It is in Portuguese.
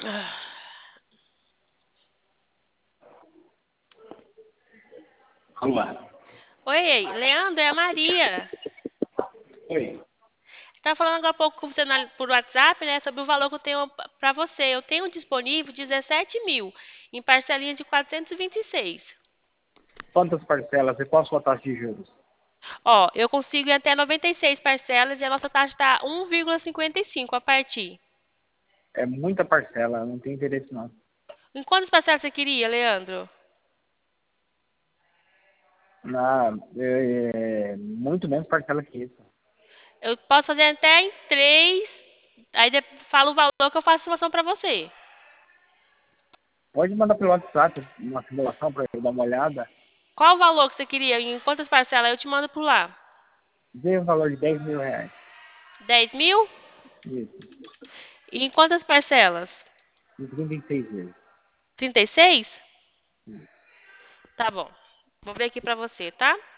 Ah. Alô? Oi, Leandro, é a Maria. Oi. Tá falando agora há pouco com você por WhatsApp, né, sobre o valor que eu tenho para você. Eu tenho disponível 17 mil em parcelinha de 426. Quantas parcelas e qual a sua taxa de juros? Ó, eu consigo ir até 96 parcelas e a nossa taxa está 1,55 a partir. É muita parcela, não tem interesse não. Em quantas parcelas você queria, Leandro? Muito menos parcela que isso. Eu posso fazer até em 3. Aí fala o valor que eu faço a simulação para você. Pode mandar pelo WhatsApp uma simulação para eu dar uma olhada. Qual o valor que você queria? Em quantas parcelas? Eu te mando por lá. Dê o valor de R$ 10.000. 10 mil? Isso. E em quantas parcelas? Em 36 vezes. 36? Isso. Tá bom. Vou ver aqui pra você, tá?